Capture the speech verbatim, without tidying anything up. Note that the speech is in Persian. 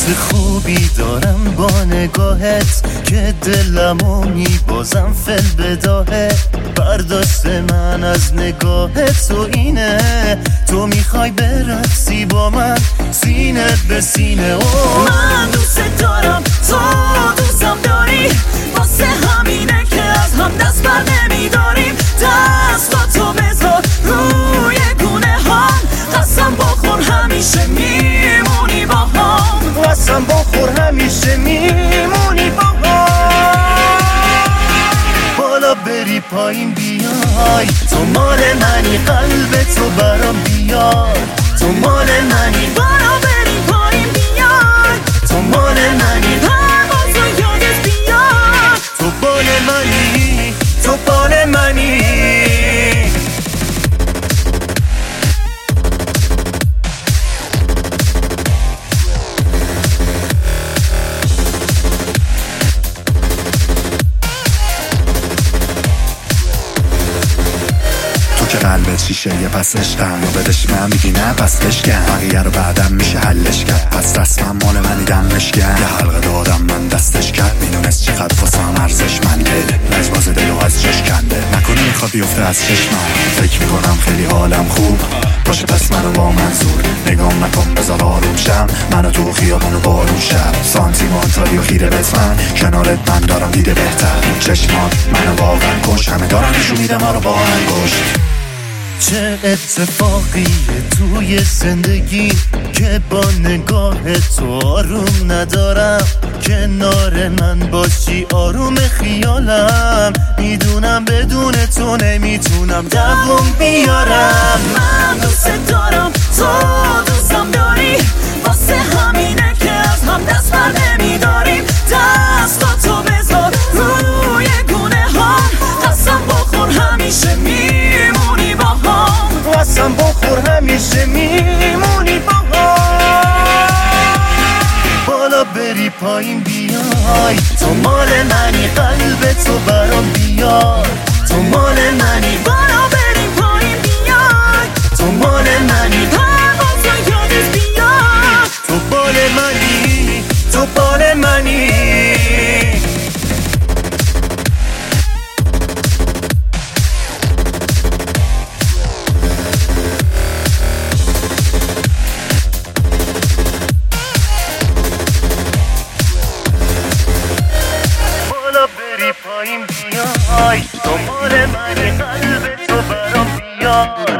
حس خوبی دارم با نگاهت که دلمو میبازم فل بداهه. برداشت من از نگاهت تو اینه، تو میخوای برقصی با من سینه به سینه. اوه من دوست دارم، تو دوستم داری، واسه همینه که از هم دست بر نمیداریم. دستاتو بذار روی گونه هم، قسم بخور همیشه میمونی با هم، قسم بخور همیشه میمونی با هم. بالا بری پایین بیای، تو مال منی، قلب تو برام بیار، تو مال منی. بالا بری پایین بیای، تو مال منی، پروازو یادت بیار، تو بال منی، تو بال منی. که قلبت شیشه یه پس عشقم و بدش من میگی نه پس بشکن، بقیه رو بعدم میشه حلش کرد، پس رسمم مال منی دمش کرد. یه حلقه دادم من دستش کرد، میدونست چقدر واسم ارزش منده، لجباز دلو از جش کنده، نکنه میخواد بیفته از چشمم. فکر میکنم خیلی حالم خوب باشه، پس منو با منظور نگام نکن، بذار آروم شم، منو تو خیابونو بارون شب سانتیمانتالی و خیره بت من، کنارت من دارم دیده بهتر، چشمات منو واقعا کش، همه دارم نشون میده ما رو با انگشت. چه اتفاقیه توی زندگی که با نگاه تو آروم ندارم، کنار من باشی آروم خیالم، میدونم بدون تو نمیتونم دووم بیارم. من دوست دارم، تو دوستم داری، واسه همینه که از هم دست بر نمیداریم. دستاتو بذار روی گونه هم، قسم بخور همیشه میمونی با هم، قسم بخور همیشه میمونی با هم. بالا بری پایین بیای، تو مال منی، قلب تو برام بیار، تو مال منی. بالا بری پایین بیای، تو مال منی، پروازو یادت بیار، تو بال منی، تو بال منی. بالا بری پایین بیای، تو مال منی، قلب تو برام بیار.